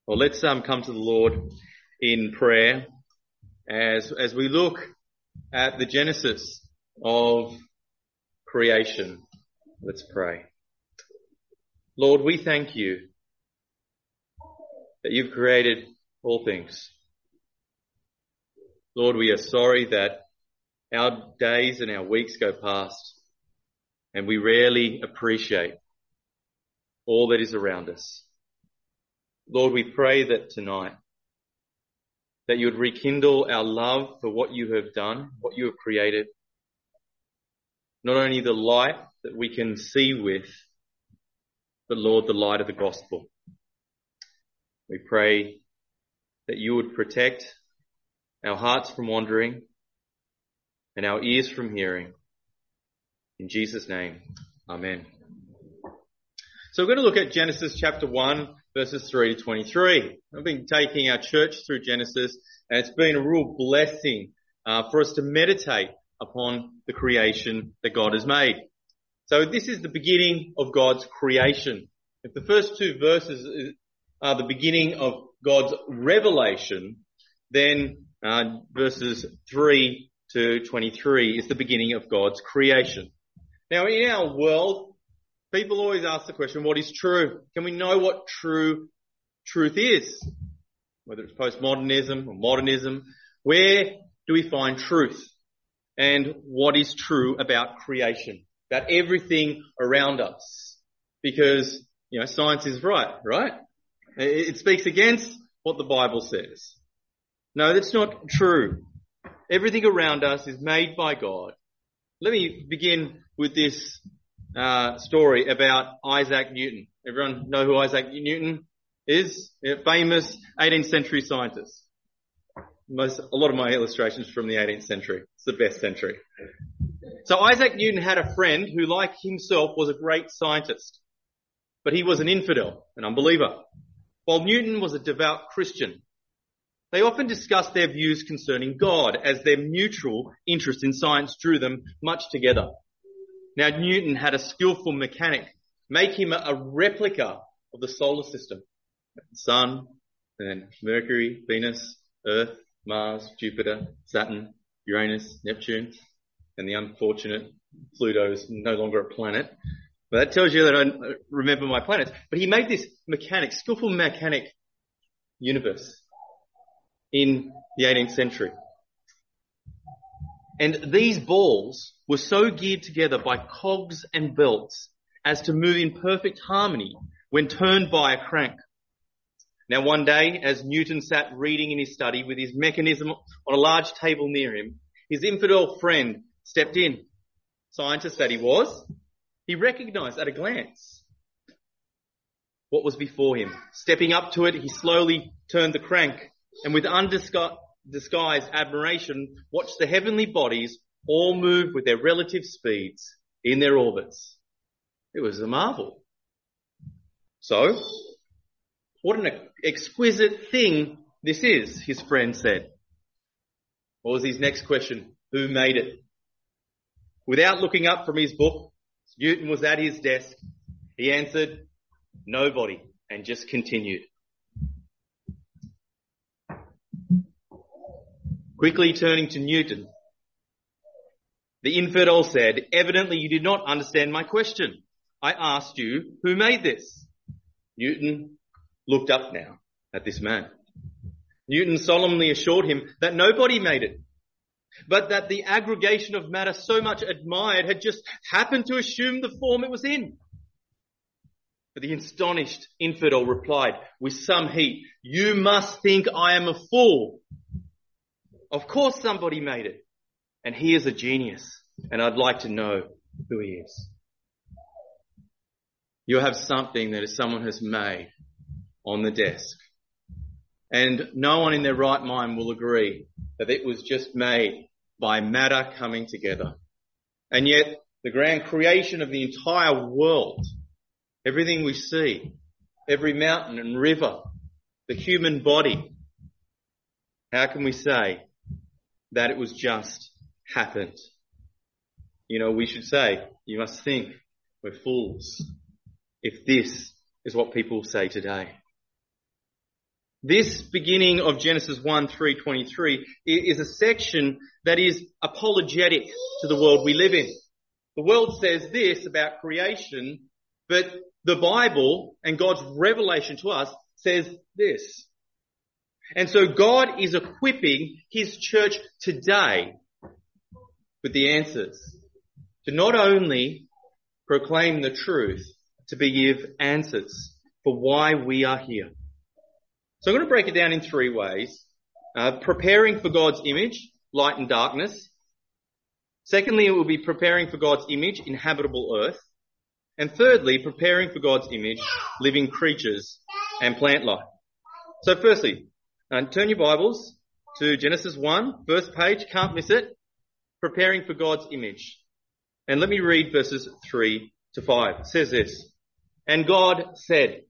Well, let's come to the Lord in prayer as we look at the genesis of creation. Let's pray. Lord, we thank you that you've created all things. Lord, we are sorry that our days and our weeks go past and we rarely appreciate all that is around us. Lord, we pray that tonight that you would rekindle our love for what you have done, what you have created. Not only the light that we can see with, but Lord, the light of the gospel. We pray that you would protect our hearts from wandering and our ears from hearing. In Jesus' name, amen. So we're going to look at Genesis chapter 1, verses 3 to 23. I've been taking our church through Genesis, and it's been a real blessing for us to meditate upon the creation that God has made. So this is the beginning of God's creation. If the first two verses are the beginning of God's revelation, then verses 3 to 23 is the beginning of God's creation. Now, in our world, people always ask the question, what is true? Can we know what truth is? Whether it's postmodernism or modernism, where do we find truth? And what is true about creation? About everything around us? Because, science is right? It speaks against what the Bible says. No, that's not true. Everything around us is made by God. Let me begin with this story about Isaac Newton. Everyone know who Isaac Newton is? A famous 18th century scientist. A lot of my illustrations from the 18th century. It's the best century. So Isaac Newton had a friend who, like himself, was a great scientist. But he was an infidel, an unbeliever. While Newton was a devout Christian. They often discussed their views concerning God, as their mutual interest in science drew them much together. Now, Newton had a skillful mechanic make him a replica of the solar system. The Sun, then Mercury, Venus, Earth, Mars, Jupiter, Saturn, Uranus, Neptune, and the unfortunate Pluto is no longer a planet. But that tells you that I don't remember my planets. But he made this skillful mechanic universe in the 18th century. And these balls were so geared together by cogs and belts as to move in perfect harmony when turned by a crank. Now one day, as Newton sat reading in his study with his mechanism on a large table near him, his infidel friend stepped in. Scientist that he was, he recognized at a glance what was before him. Stepping up to it, he slowly turned the crank and with undisguised admiration watched the heavenly bodies all move with their relative speeds in their orbits. It was a marvel. So, what an exquisite thing this is, his friend said. What was his next question? Who made it? Without looking up from his book, Newton was at his desk. He answered, nobody, and just continued. Quickly turning to Newton, the infidel said, evidently you did not understand my question. I asked you, who made this? Newton looked up now at this man. Newton solemnly assured him that nobody made it, but that the aggregation of matter so much admired had just happened to assume the form it was in. But the astonished infidel replied with some heat, you must think I am a fool. Of course somebody made it, and he is a genius, and I'd like to know who he is. You have something that someone has made on the desk, and no one in their right mind will agree that it was just made by matter coming together. And yet, the grand creation of the entire world, everything we see, every mountain and river, the human body, how can we say that it was just happened? We should say, you must think we're fools if this is what people say today. This beginning of Genesis 1:3-23 is a section that is apologetic to the world we live in. The world says this about creation, but the Bible and God's revelation to us says this. And so God is equipping his church today with the answers to not only proclaim the truth, to give answers for why we are here. So I'm going to break it down in three ways. Preparing for God's image, light and darkness. Secondly, it will be preparing for God's image, inhabitable earth. And thirdly, preparing for God's image, living creatures and plant life. So firstly, turn your Bibles to Genesis 1, first page, can't miss it. Preparing for God's image. And let me read verses 3 to 5. It says this, "And God said,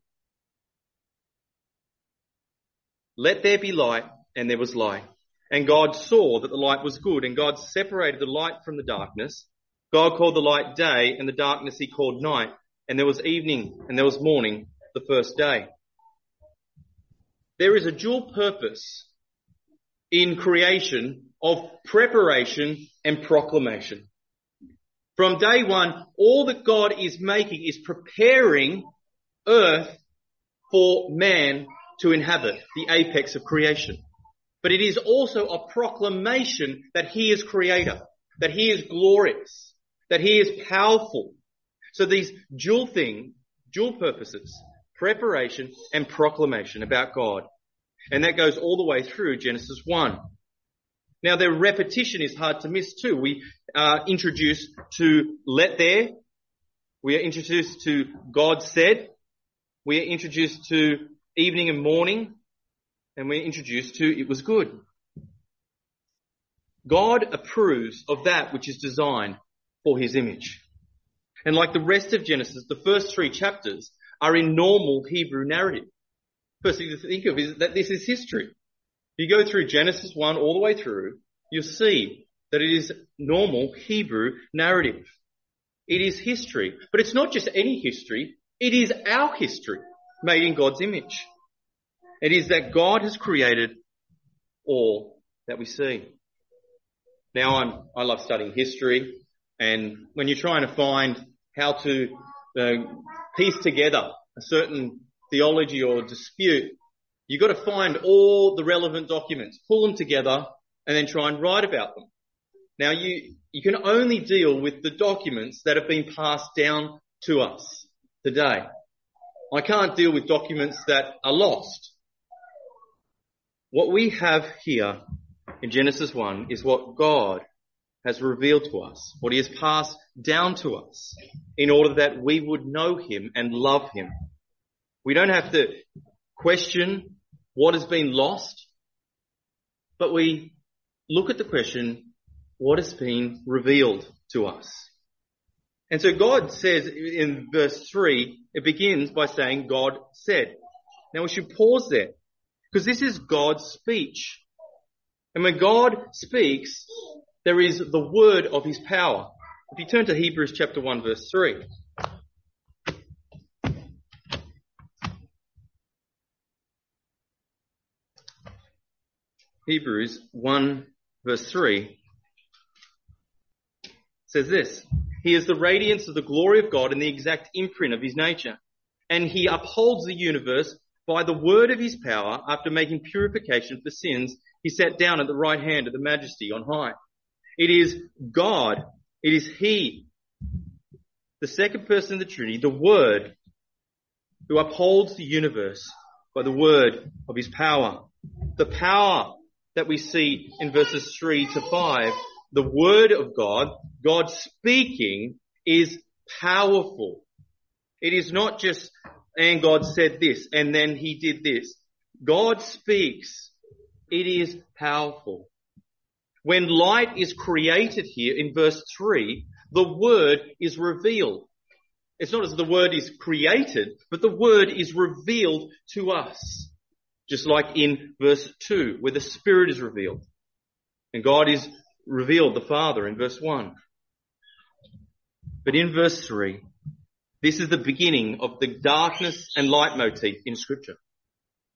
'Let there be light,' and there was light. And God saw that the light was good, and God separated the light from the darkness. God called the light day, and the darkness he called night. And there was evening, and there was morning, the first day." There is a dual purpose in creation of preparation and proclamation. From day one, all that God is making is preparing earth for man to inhabit, the apex of creation. But it is also a proclamation that he is creator, that he is glorious, that he is powerful. So these dual purposes, preparation and proclamation about God. And that goes all the way through Genesis 1. Now their repetition is hard to miss too. We are introduced to let there. We are introduced to God said. We are introduced to evening and morning. And we're introduced to it was good. God approves of that which is designed for his image. And like the rest of Genesis, the first 3 chapters are in normal Hebrew narrative. First thing to think of is that this is history. You go through Genesis 1 all the way through, you'll see that it is normal Hebrew narrative. It is history. But it's not just any history, it is our history made in God's image. It is that God has created all that we see. Now I love studying history, and when you're trying to find how to piece together a certain theology or dispute, you've got to find all the relevant documents, pull them together, and then try and write about them. Now you can only deal with the documents that have been passed down to us today. I can't deal with documents that are lost. What we have here in Genesis 1 is what God has revealed to us, what he has passed down to us in order that we would know him and love him. We don't have to question what has been lost, but we look at the question, what has been revealed to us? And so God says in verse 3, it begins by saying God said. Now we should pause there, because this is God's speech. And when God speaks, there is the word of his power. If you turn to Hebrews chapter 1 verse 3. Hebrews 1 verse 3 says this, "He is the radiance of the glory of God and the exact imprint of his nature. And he upholds the universe by the word of his power. After making purification for sins, he sat down at the right hand of the majesty on high." It is God, it is he, the second person of the Trinity, the Word, who upholds the universe by the word of his power. The power that we see in verses 3 to 5, the word of God, God speaking, is powerful. It is not just, and God said this, and then he did this. God speaks. It is powerful. When light is created here in verse 3, the word is revealed. It's not as the word is created, but the word is revealed to us. Just like in verse 2, where the Spirit is revealed. And God is revealed, the Father, in verse 1. But in verse 3, this is the beginning of the darkness and light motif in Scripture.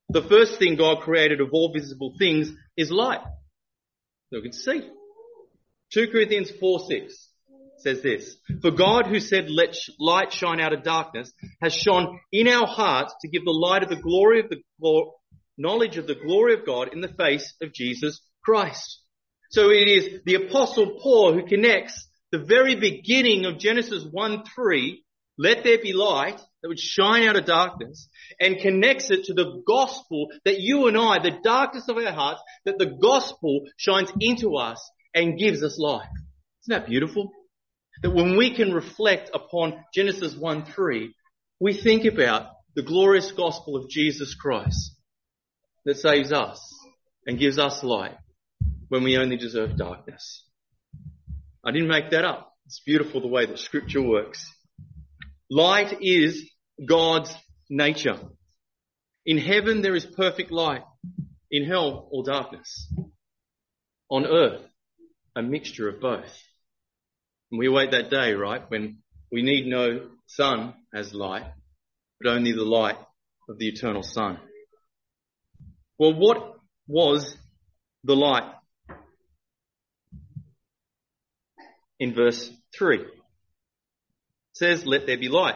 The first thing God created of all visible things is light. So we can see. 2 Corinthians 4:6 says this, "For God who said, 'Let light shine out of darkness,' has shone in our hearts to give the light of the glory of the knowledge of the glory of God in the face of Jesus Christ." So it is the Apostle Paul who connects the very beginning of Genesis 1:3, "Let there be light," that would shine out of darkness, and connects it to the gospel that you and I, the darkness of our hearts, that the gospel shines into us and gives us life. Isn't that beautiful? That when we can reflect upon Genesis 1:3, we think about the glorious gospel of Jesus Christ that saves us and gives us light when we only deserve darkness. I didn't make that up. It's beautiful the way that Scripture works. Light is God's nature. In heaven there is perfect light. In hell, all darkness. On earth, a mixture of both. And we await that day, right, when we need no sun as light, but only the light of the eternal Son. Well, what was the light? In verse 3, it says, "Let there be light."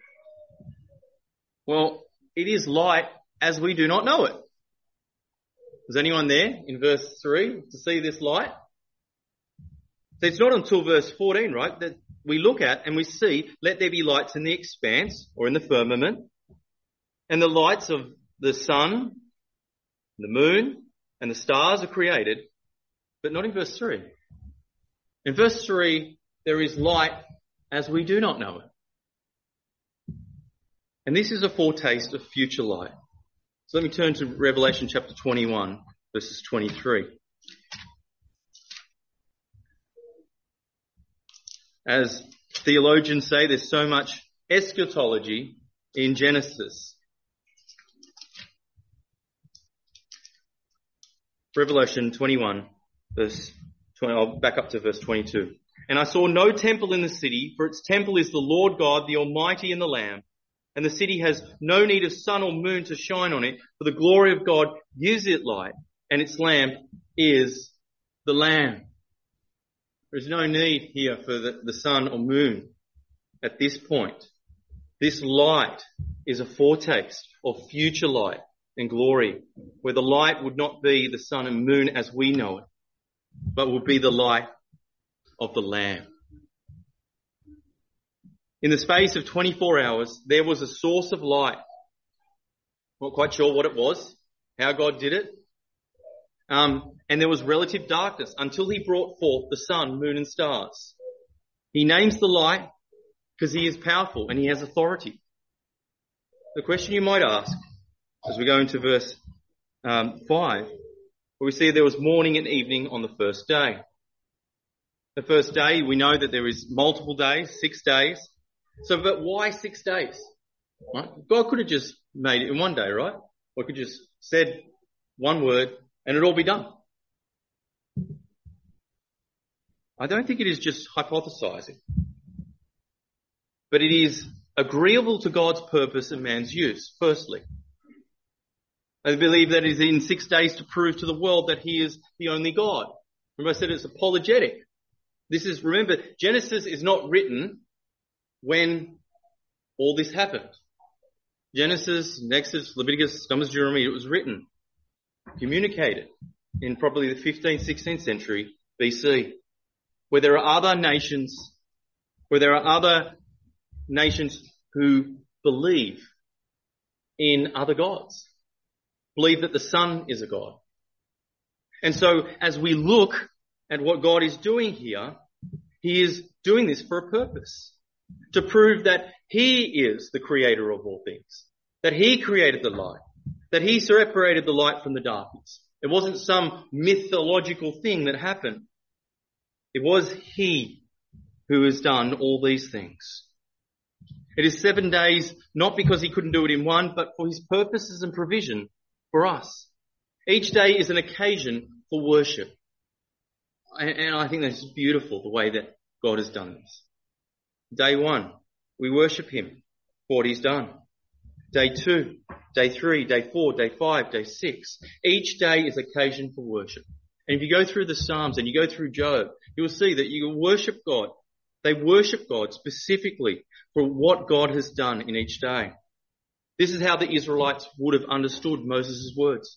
Well, it is light as we do not know it. Is anyone there in verse 3 to see this light? So it's not until verse 14, right, that we look at and we see, "Let there be lights in the expanse," or in the firmament, and the lights of the sun, the moon, and the stars are created, but not in verse 3. In verse 3, there is light as we do not know it. And this is a foretaste of future light. So let me turn to Revelation chapter 21, verses 23. As theologians say, there's so much eschatology in Genesis. Revelation 21, verse 20, I'll back up to verse 22. "And I saw no temple in the city, for its temple is the Lord God, the Almighty, and the Lamb. And the city has no need of sun or moon to shine on it, for the glory of God gives it light, and its lamp is the Lamb." There is no need here for the sun or moon at this point. This light is a foretaste of future light and glory, where the light would not be the sun and moon as we know it, but will be the light of the Lamb. In the space of 24 hours, there was a source of light. Not quite sure what it was, how God did it. And there was relative darkness until he brought forth the sun, moon, and stars. He names the light because he is powerful and he has authority. The question you might ask as we go into verse 5, where we see there was morning and evening on the first day. The first day, we know that there is multiple days, 6 days. So, but why 6 days? Right? God could have just made it in one day, right? Or could just said one word and it'd all be done. I don't think it is just hypothesizing, but it is agreeable to God's purpose and man's use, firstly. I believe that it is in 6 days to prove to the world that he is the only God. Remember I said it's apologetic. Remember, Genesis is not written when all this happened. Genesis, Exodus, Leviticus, Numbers, Deuteronomy, it was written, communicated in probably the 15th, 16th century BC, where there are other nations who believe in other gods, believe that the sun is a god. And so as we look at what God is doing here, he is doing this for a purpose, to prove that he is the creator of all things, that he created the light, that he separated the light from the darkness. It wasn't some mythological thing that happened. It was he who has done all these things. It is 7 days, not because he couldn't do it in one, but for his purposes and provision for us. Each day is an occasion for worship. And I think that's beautiful, the way that God has done this. Day 1, we worship him for what he's done. day 2, day 3, day 4, day 5, day 6. Each day is occasion for worship. And if you go through the Psalms and you go through Job, you will see that you worship God. They worship God specifically for what God has done in each day. This is how the Israelites would have understood Moses' words.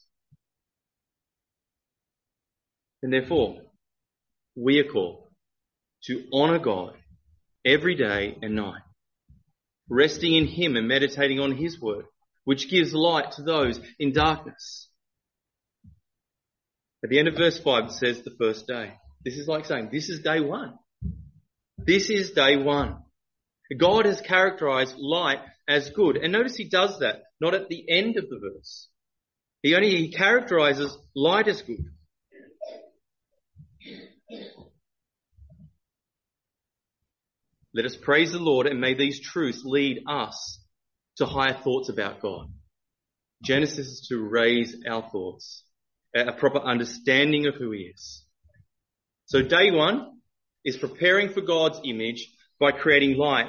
And therefore, we are called to honour God every day and night, resting in Him and meditating on His word, which gives light to those in darkness. At the end of verse 5 it says the first day. This is like saying, this is day 1. This is day 1. God has characterized light as good. And notice He does that, not at the end of the verse. He characterizes light as good. Let us praise the Lord, and may these truths lead us to higher thoughts about God. Genesis is to raise our thoughts, a proper understanding of who He is. So day 1 is preparing for God's image by creating light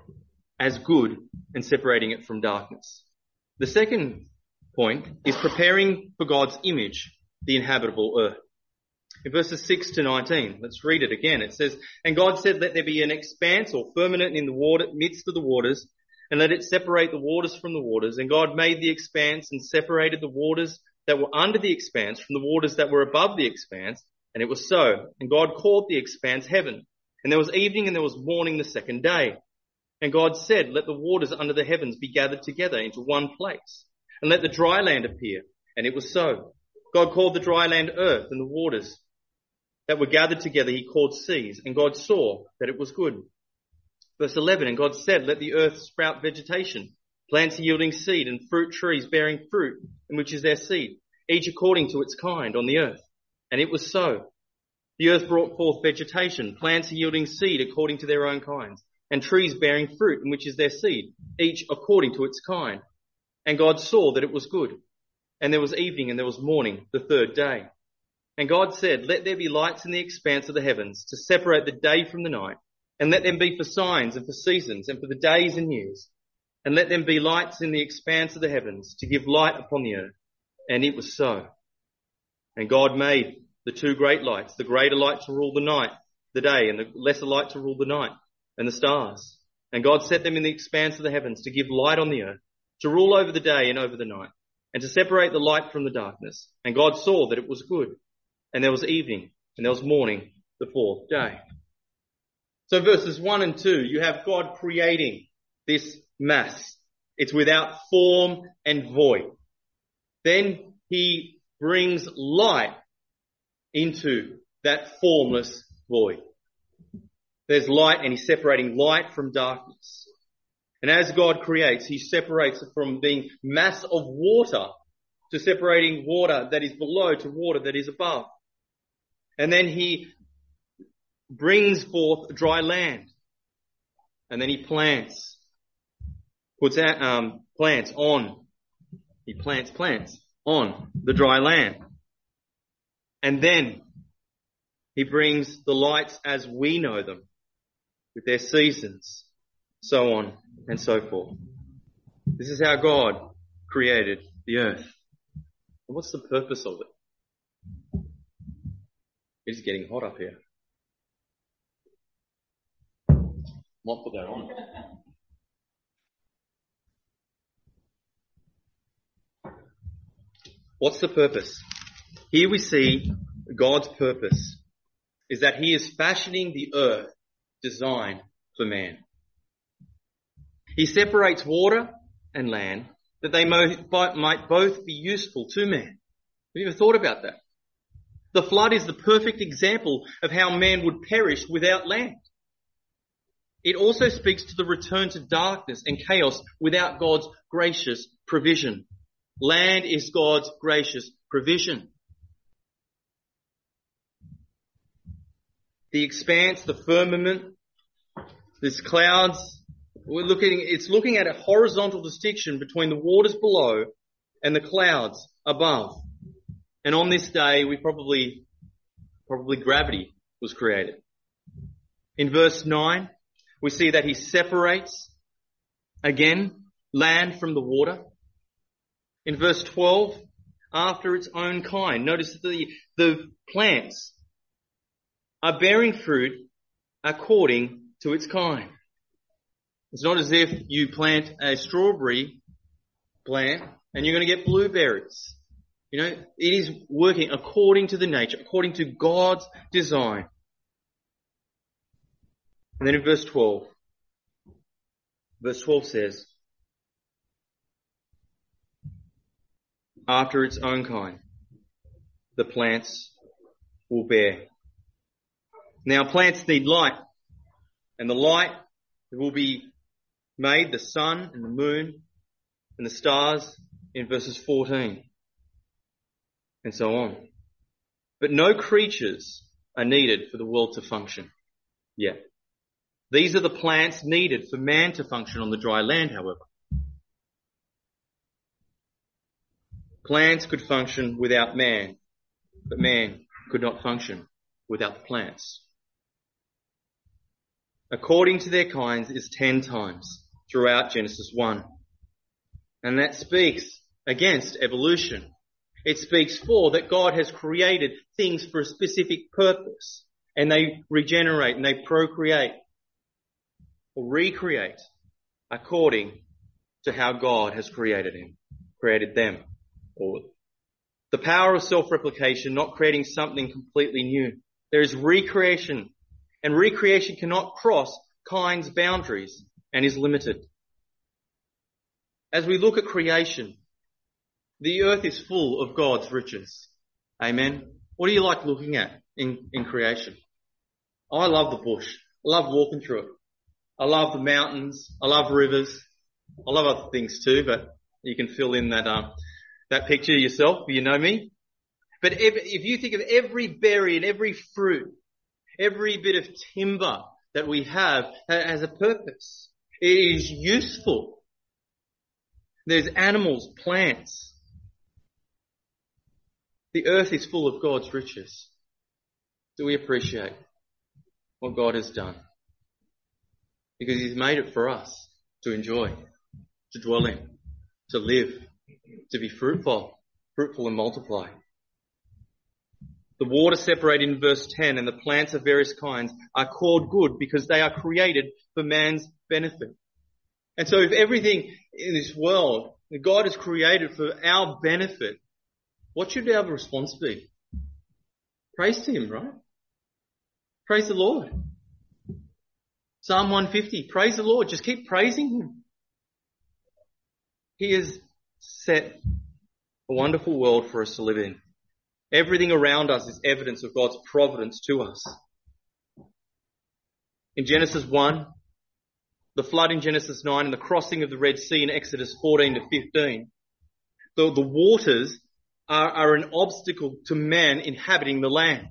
as good and separating it from darkness. The second point is preparing for God's image, the inhabitable earth. In verses 6 to 19, let's read it again. It says, "And God said, let there be an expanse or firmament in the midst of the waters, and let it separate the waters from the waters. And God made the expanse and separated the waters that were under the expanse from the waters that were above the expanse. And it was so. And God called the expanse heaven. And there was evening and there was morning the second day. And God said, let the waters under the heavens be gathered together into one place, and let the dry land appear. And it was so. God called the dry land earth, and the waters that were gathered together He called seas. And God saw that it was good." Verse 11, "And God said, let the earth sprout vegetation, plants yielding seed, and fruit trees bearing fruit, in which is their seed, each according to its kind on the earth. And it was so. The earth brought forth vegetation, plants yielding seed according to their own kinds, and trees bearing fruit, in which is their seed, each according to its kind. And God saw that it was good. And there was evening and there was morning the third day. And God said, let there be lights in the expanse of the heavens to separate the day from the night, and let them be for signs and for seasons and for the days and years. And let them be lights in the expanse of the heavens to give light upon the earth. And it was so. And God made the 2 great lights, the greater light to rule the day, and the lesser light to rule the night, and the stars. And God set them in the expanse of the heavens to give light on the earth, to rule over the day and over the night, and to separate the light from the darkness. And God saw that it was good. And there was evening, and there was morning the 4th day." So verses 1 and 2, you have God creating this mass. It's without form and void. Then He brings light into that formless void. There's light, and He's separating light from darkness. And as God creates, He separates it from being mass of water to separating water that is below to water that is above. And then He brings forth dry land. And then He plants plants on the dry land. And then He brings the lights as we know them, with their seasons, so on and so forth. This is how God created the earth. And what's the purpose of it? It's getting hot up here. Might put that on. What's the purpose? Here we see God's purpose is that He is fashioning the earth designed for man. He separates water and land that they might both be useful to man. Have you ever thought about that? The flood is the perfect example of how man would perish without land. It also speaks to the return to darkness and chaos without God's gracious provision. Land is God's gracious provision. The expanse, the firmament, there's clouds. It's looking at a horizontal distinction between the waters below and the clouds above. And on this day, probably gravity was created. In verse 9, we see that He separates, again, land from the water. In verse 12, after its own kind. Notice that the plants are bearing fruit according to its kind. It's not as if you plant a strawberry plant and you're going to get blueberries. You know, it is working according to the nature, according to God's design. And then in verse 12 says, after its own kind, the plants will bear. Now plants need light, and the light will be made, the sun and the moon and the stars in verses 14 and so on. But no creatures are needed for the world to function yet. These are the plants needed for man to function on the dry land, however. Plants could function without man, but man could not function without the plants. According to their kinds is 10 times throughout Genesis 1. And that speaks against evolution. It speaks for that God has created things for a specific purpose, and they regenerate and they procreate or recreate according to how God has created them. Or the power of self-replication, not creating something completely new. There is recreation, and recreation cannot cross kind's boundaries and is limited. As we look at creation, the earth is full of God's riches. Amen. What do you like looking at in creation? I love the bush. I love walking through it. I love the mountains. I love rivers. I love other things too, but you can fill in that picture yourself. You know me. But if you think of every berry and every fruit, every bit of timber that we have has a purpose. It is useful. There's animals, plants. The earth is full of God's riches. Do we appreciate what God has done? Because He's made it for us to enjoy, to dwell in, to live, to be fruitful and multiply. The water separated in verse 10 and the plants of various kinds are called good because they are created for man's benefit. And so if everything in this world that God has created for our benefit, what should our response be? Praise to Him, right? Praise the Lord. Psalm 150, praise the Lord. Just keep praising Him. He has set a wonderful world for us to live in. Everything around us is evidence of God's providence to us. In Genesis 1, the flood in Genesis 9, and the crossing of the Red Sea in Exodus 14 to 15, the waters are an obstacle to man inhabiting the land.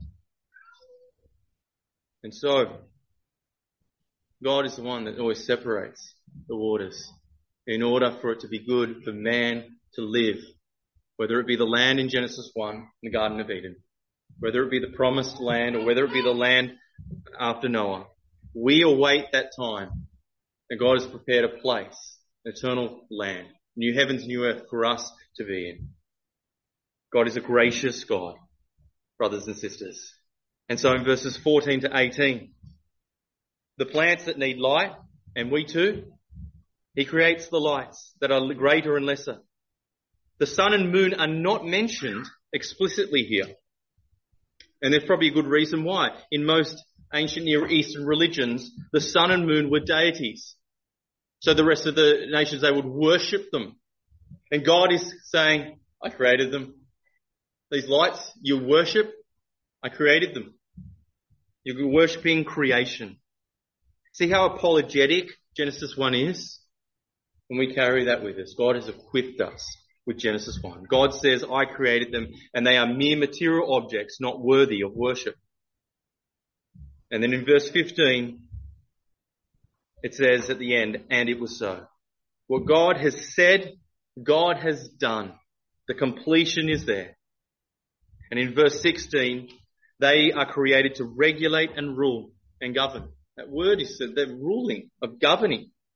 And so, God is the one that always separates the waters in order for it to be good for man to live. Whether it be the land in Genesis 1, the Garden of Eden, whether it be the promised land or whether it be the land after Noah, we await that time that God has prepared a place, an eternal land, new heavens, new earth for us to be in. God is a gracious God, brothers and sisters. And so in verses 14 to 18, the plants that need light, and we too, He creates the lights that are greater and lesser. The sun and moon are not mentioned explicitly here. And there's probably a good reason why. In most ancient Near Eastern religions, the sun and moon were deities. So the rest of the nations, they would worship them. And God is saying, I created them. These lights you worship, I created them. You're worshipping creation. See how apologetic Genesis 1 is? And we carry that with us. God has equipped us with Genesis 1. God says, I created them, and they are mere material objects not worthy of worship. And then in verse 15, it says at the end, and it was so. What God has said, God has done. The completion is there. And in verse 16, they are created to regulate and rule and govern. That word is they're ruling, of governing.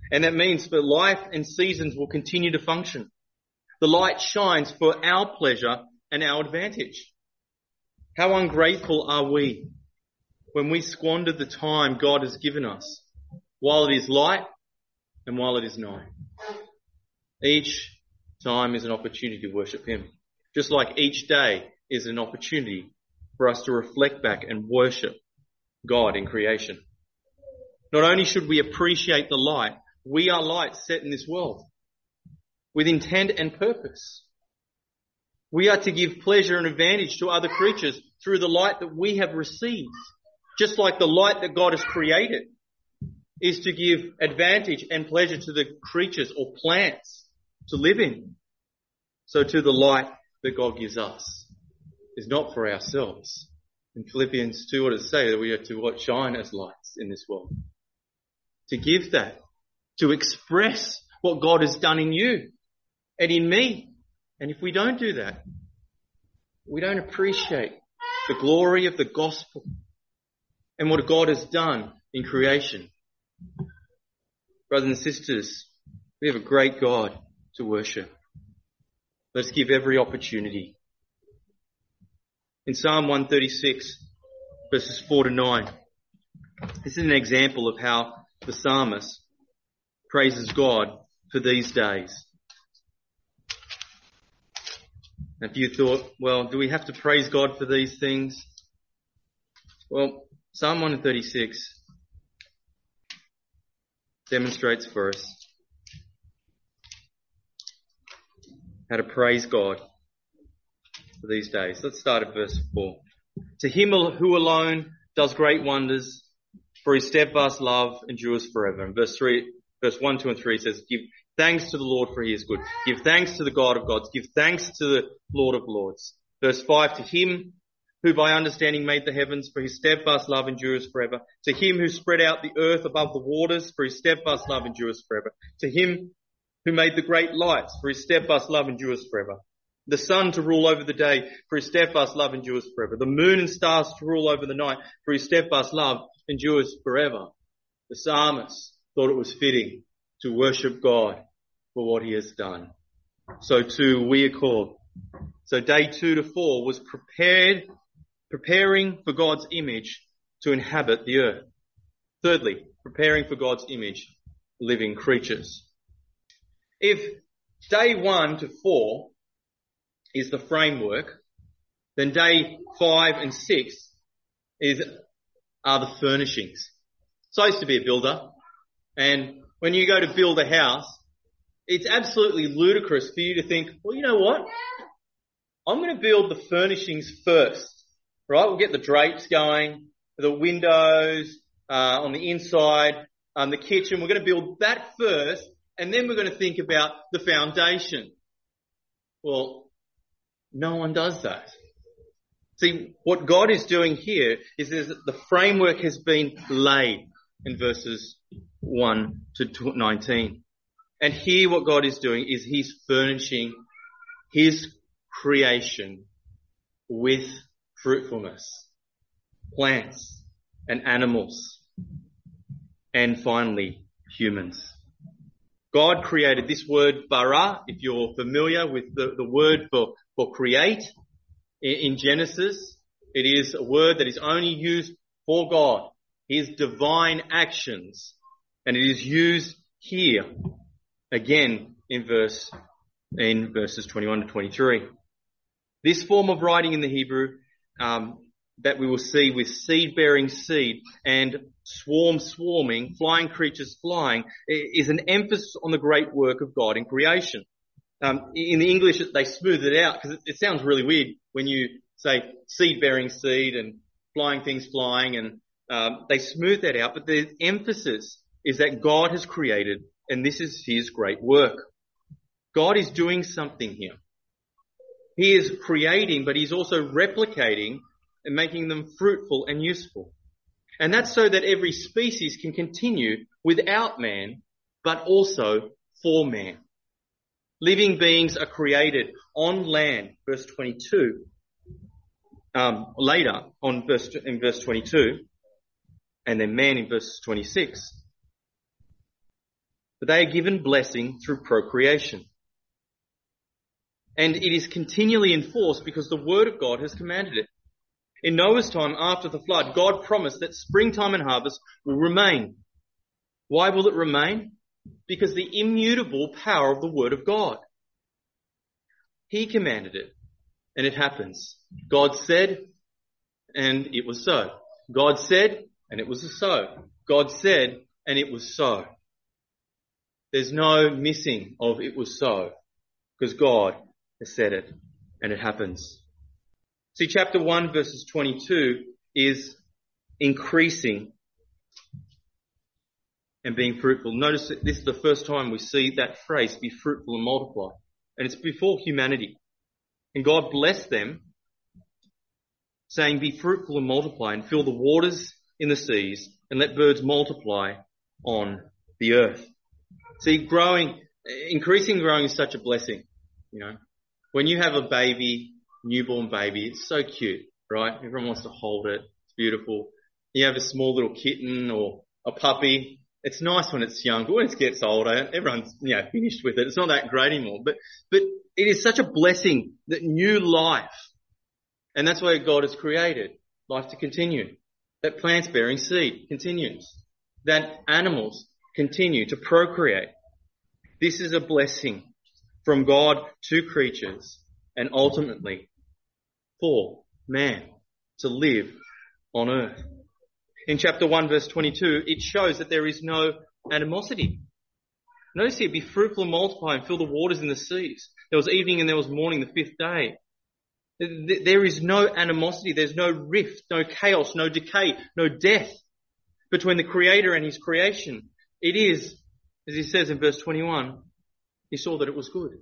And that means that life and seasons will continue to function. The light shines for our pleasure and our advantage. How ungrateful are we when we squander the time God has given us while it is light and while it is night. Each time is an opportunity to worship Him. Just like each day is an opportunity for us to reflect back and worship God in creation. Not only should we appreciate the light, we are light set in this world with intent and purpose. We are to give pleasure and advantage to other creatures through the light that we have received. Just like the light that God has created is to give advantage and pleasure to the creatures or plants to live in. So too the light that God gives us is not for ourselves. In Philippians 2, what does it say? That we are to shine as lights in this world. To give that. To express what God has done in you and in me. And if we don't do that, we don't appreciate the glory of the gospel and what God has done in creation. Brothers and sisters, we have a great God to worship. Let's give every opportunity. In Psalm 136, verses 4 to 9, this is an example of how the psalmist praises God for these days. If you thought, well, do we have to praise God for these things? Well, Psalm 136 demonstrates for us how to praise God for these days. Let's start at verse 4. To Him who alone does great wonders, for His steadfast love endures forever. And verse 1, 2 and 3 says, give thanks to the Lord for He is good. Give thanks to the God of gods. Give thanks to the Lord of lords. Verse 5, to Him who by understanding made the heavens, for His steadfast love endures forever. To Him who spread out the earth above the waters, for His steadfast love endures forever. To Him who made the great lights, for His steadfast love endures forever. The sun to rule over the day, for His steadfast love endures forever. The moon and stars to rule over the night, for His steadfast love endures forever. The psalmist thought it was fitting to worship God for what He has done. So too we are called. So day 2 to 4 was preparing for God's image to inhabit the earth. Thirdly, preparing for God's image, living creatures. If day 1 to 4 is the framework, then day 5 and 6 are the furnishings. So I used to be a builder, and when you go to build a house, it's absolutely ludicrous for you to think, well, you know what? I'm going to build the furnishings first, right? We'll get the drapes going, the windows on the inside, the kitchen. We're going to build that first, and then we're going to think about the foundation. Well, no one does that. See, what God is doing here is that the framework has been laid in verses 1 to 19. And here what God is doing is He's furnishing His creation with fruitfulness, plants and animals, and finally humans. God created this word bara, if you're familiar with the word for create in Genesis. It is a word that is only used for God, His divine actions, and it is used here again in verses 21 to 23. This form of writing in the Hebrew that we will see with seed bearing seed and swarming, flying creatures flying, is an emphasis on the great work of God in creation. In the English, they smooth it out because it sounds really weird when you say seed bearing seed and flying things flying, and they smooth that out. But the emphasis is that God has created, and this is His great work. God is doing something here. He is creating, but He's also replicating and making them fruitful and useful. And that's so that every species can continue without man, but also for man. Living beings are created on land, verse 22, later in verse 22, and then man in verse 26. but they are given blessing through procreation. And it is continually enforced because the word of God has commanded it. In Noah's time, after the flood, God promised that springtime and harvest will remain. Why will it remain? Because the immutable power of the word of God. He commanded it, and it happens. God said, and it was so. God said, and it was so. God said, and it was so. There's no missing of it was so, because God has said it, and it happens. See, chapter 1, verses 22 is increasing and being fruitful. Notice that this is the first time we see that phrase, be fruitful and multiply. And it's before humanity. And God blessed them, saying, be fruitful and multiply, and fill the waters in the seas, and let birds multiply on the earth. See, increasing growing is such a blessing. You know, when you have a baby, newborn baby, it's so cute, right? Everyone wants to hold it. It's beautiful. You have a small little kitten or a puppy. It's nice when it's young, but when it gets older, everyone's, finished with it. It's not that great anymore. But it is such a blessing that new life, and that's why God has created life to continue. That plants bearing seed continues. That animals continue to procreate. This is a blessing from God to creatures and ultimately for man to live on earth. In chapter 1 verse 22, it shows that there is no animosity. Notice here, be fruitful and multiply and fill the waters in the seas. There was evening and there was morning the fifth day. There is no animosity, there's no rift, no chaos, no decay, no death between the Creator and His creation. It is, as He says in verse 21, He saw that it was good.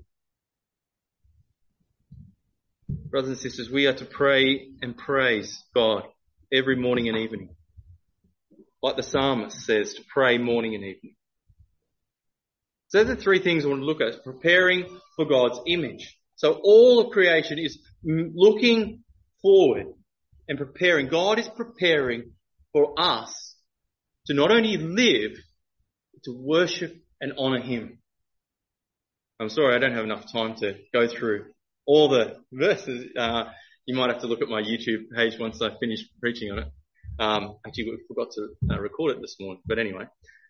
Brothers and sisters, we are to pray and praise God every morning and evening. Like the psalmist says, to pray morning and evening. So those are three things I want to look at. Preparing for God's image. So all of creation is looking forward and preparing. God is preparing for us to not only live, but to worship and honour Him. I'm sorry, I don't have enough time to go through all the verses. You might have to look at my YouTube page once I finish preaching on it. Actually, we forgot to record it this morning. But anyway,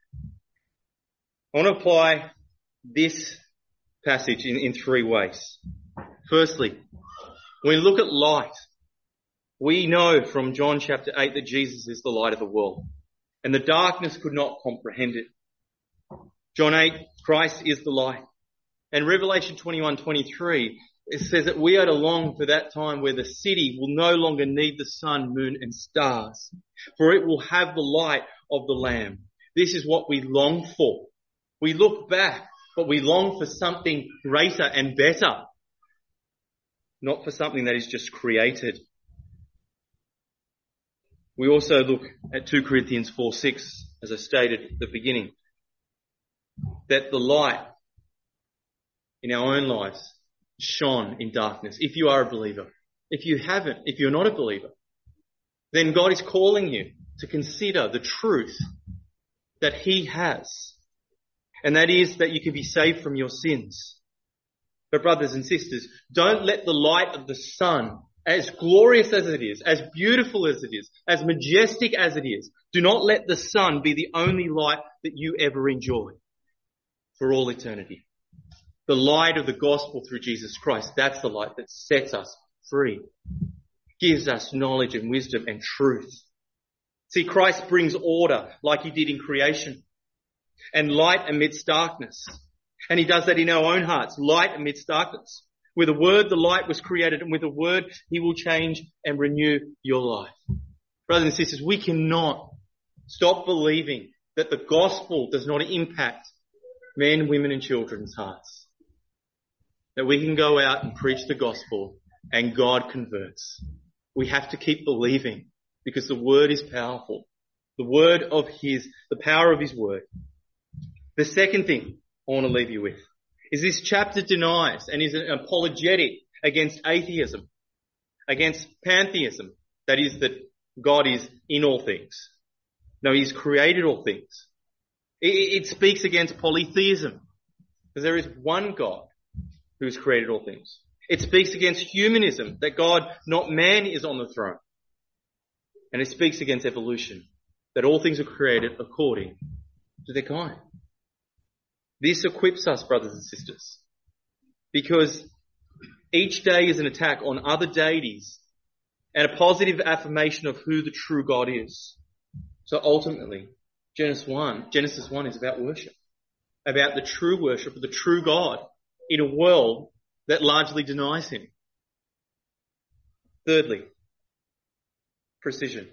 I want to apply this passage in three ways. Firstly, when we look at light, we know from John chapter 8 that Jesus is the light of the world, and the darkness could not comprehend it. John 8, Christ is the light. And Revelation 21:23, it says that we are to long for that time where the city will no longer need the sun, moon and stars, for it will have the light of the Lamb. This is what we long for. We look back, but we long for something greater and better, not for something that is just created. We also look at 2 Corinthians 4:6, as I stated at the beginning, that the light in our own lives shone in darkness. If you are a believer, if you're not a believer, then God is calling you to consider the truth that He has, and that is that you can be saved from your sins. But brothers and sisters, don't let the light of the sun, as glorious as it is, as beautiful as it is, as majestic as it is, do not let the sun be the only light that you ever enjoy for all eternity. The light of the gospel through Jesus Christ, that's the light that sets us free, gives us knowledge and wisdom and truth. See, Christ brings order like He did in creation, and light amidst darkness. And He does that in our own hearts, light amidst darkness. With a word, the light was created, and with a word, He will change and renew your life. Brothers and sisters, we cannot stop believing that the gospel does not impact men, women and children's hearts. That we can go out and preach the gospel and God converts. We have to keep believing because the word is powerful. The power of His word. The second thing I want to leave you with is this chapter denies and is an apologetic against atheism, against pantheism, that is that God is in all things. No, He's created all things. It speaks against polytheism, because there is one God who has created all things. It speaks against humanism, that God, not man, is on the throne. And it speaks against evolution, that all things are created according to their kind. This equips us, brothers and sisters, because each day is an attack on other deities and a positive affirmation of who the true God is. So ultimately, Genesis 1 is about worship, about the true worship of the true God in a world that largely denies him. Thirdly, precision.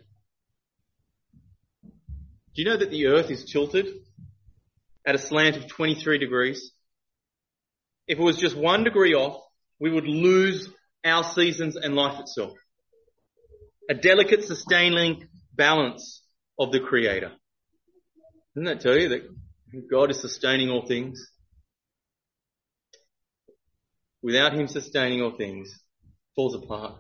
Do you know that the earth is tilted at a slant of 23 degrees? If it was just 1 degree off, we would lose our seasons and life itself. A delicate, sustaining balance of the Creator. Doesn't that tell you that God is sustaining all things? Without him sustaining all things, it falls apart.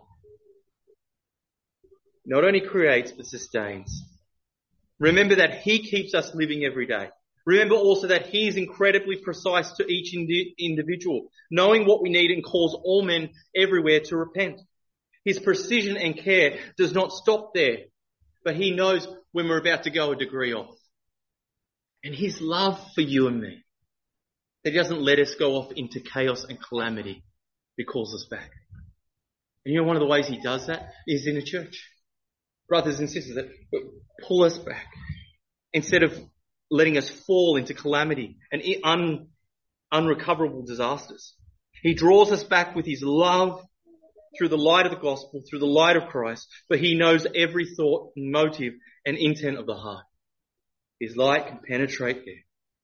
Not only creates, but sustains. Remember that he keeps us living every day. Remember also that he is incredibly precise to each individual, knowing what we need and calls all men everywhere to repent. His precision and care does not stop there, but he knows when we're about to go a degree off. And his love for you and me, that he doesn't let us go off into chaos and calamity, he calls us back. And you know one of the ways he does that is in the church. Brothers and sisters that pull us back instead of letting us fall into calamity and unrecoverable disasters. He draws us back with his love through the light of the gospel, through the light of Christ, but he knows every thought, motive and intent of the heart. His light can penetrate there.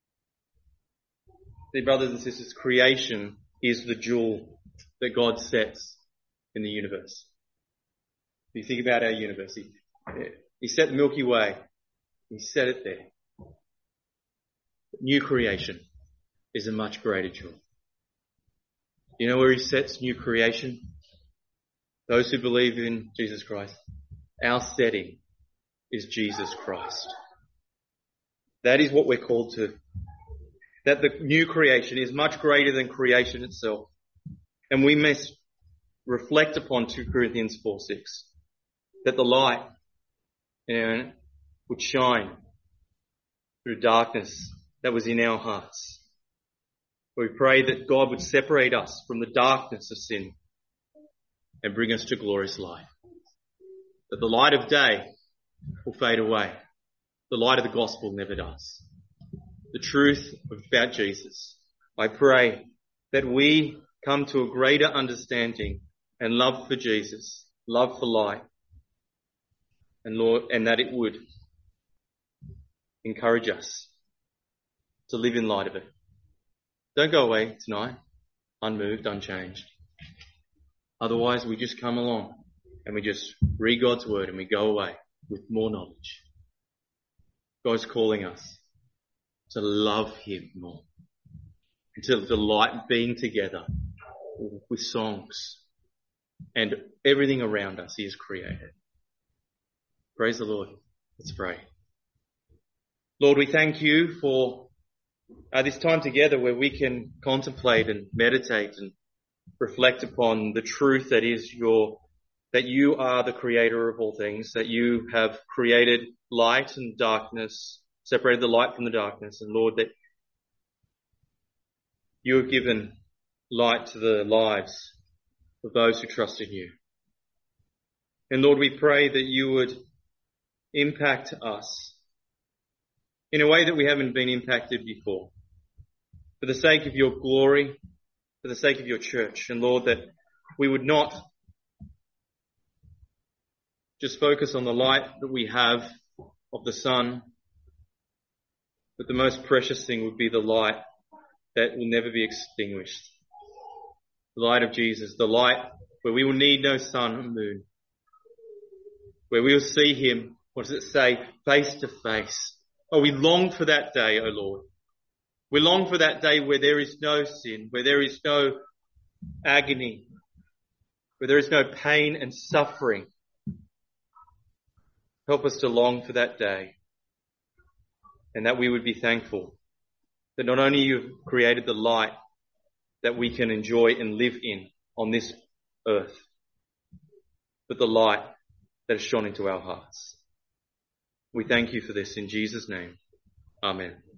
See, brothers and sisters, creation is the jewel that God sets in the universe. If you think about our universe, he set the Milky Way. He set it there. New creation is a much greater jewel. You know where he sets new creation? Those who believe in Jesus Christ. Our setting is Jesus Christ. That is what we're called to. That the new creation is much greater than creation itself. And we must reflect upon 2 Corinthians 4:6. That the light would shine through darkness that was in our hearts. We pray that God would separate us from the darkness of sin and bring us to glorious light. That the light of day will fade away. The light of the gospel never does. The truth about Jesus. I pray that we come to a greater understanding and love for Jesus, love for light, and Lord, and that it would encourage us to live in light of it. Don't go away tonight unmoved, unchanged. Otherwise, we just come along and we just read God's word and we go away with more knowledge. God's calling us to love him more and to delight being together with songs and everything around us he has created. Praise the Lord. Let's pray. Lord, we thank you for this time together where we can contemplate and meditate and reflect upon the truth that is that you are the creator of all things, that you have created light and darkness, separated the light from the darkness, and Lord, that you have given light to the lives of those who trust in you. And Lord, we pray that you would impact us in a way that we haven't been impacted before, for the sake of your glory, for the sake of your church. And Lord, that we would not just focus on the light that we have of the sun, but the most precious thing would be the light that will never be extinguished. The light of Jesus, the light where we will need no sun or moon, where we will see him, what does it say, face to face. Oh, we long for that day, O Lord. We long for that day where there is no sin, where there is no agony, where there is no pain and suffering. Help us to long for that day. and that we would be thankful that not only you've created the light that we can enjoy and live in on this earth, but the light that has shone into our hearts. We thank you for this in Jesus' name. Amen.